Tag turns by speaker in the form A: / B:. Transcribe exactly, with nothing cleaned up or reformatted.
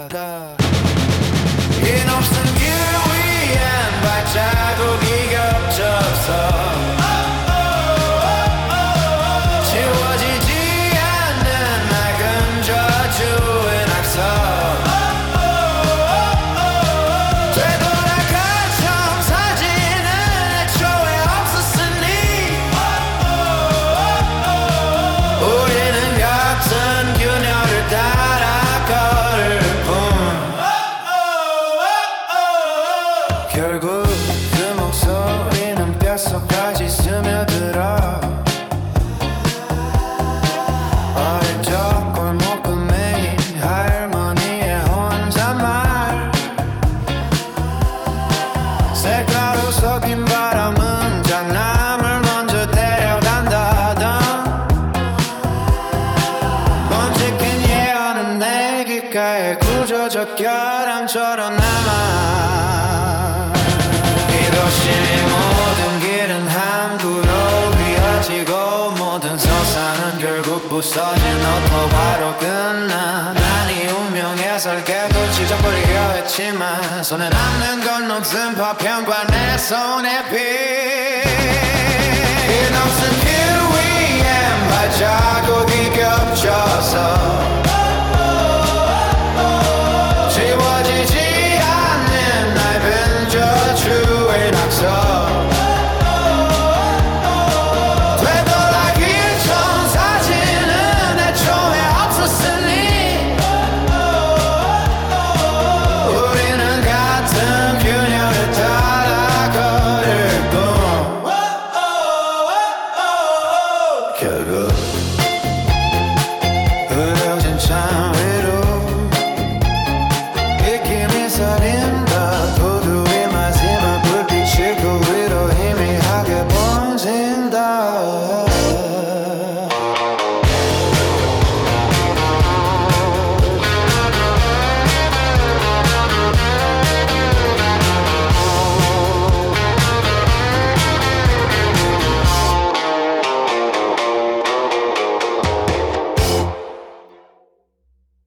A: 때마다 인없은 길 위엔 발자국이 겹쳐서 지워지지 않는 낡은 저주의 낙서 결국 그 목소리는 뼛속까지 스며들어 어릴 적 골목금의 할머니의 혼잣말 색깔로 섞인 바람은 장남을 먼저 데려간다던 번쩍인 예언은 내 귓가에 구조적 결함처럼 남아 이도시의 모든 길은 함부로 휘어지고 모든 서사는 결국 부서진 오토바로 끝나 난 이 운명의 설계도 지져버리려 했지만 손에 남는 건 녹슨 파편과 내 손의 피 이 녹슨 길 위엔 발자국이 겹쳐서